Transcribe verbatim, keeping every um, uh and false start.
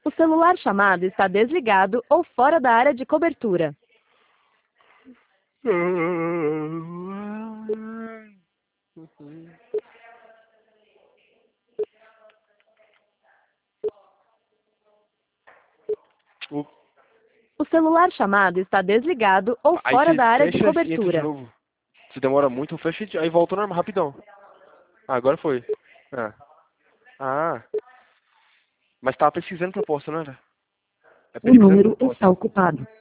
O celular chamado está desligado ou fora da área de cobertura. O- O celular chamado está desligado ou Aí fora você da área de fecha e entra de cobertura. novo. Se demora muito, fecha e aí volta normal, rapidão. Ah, agora foi. Ah. Ah. Mas tava pesquisando proposta, não era? É O pesquisando número proposta. está ocupado.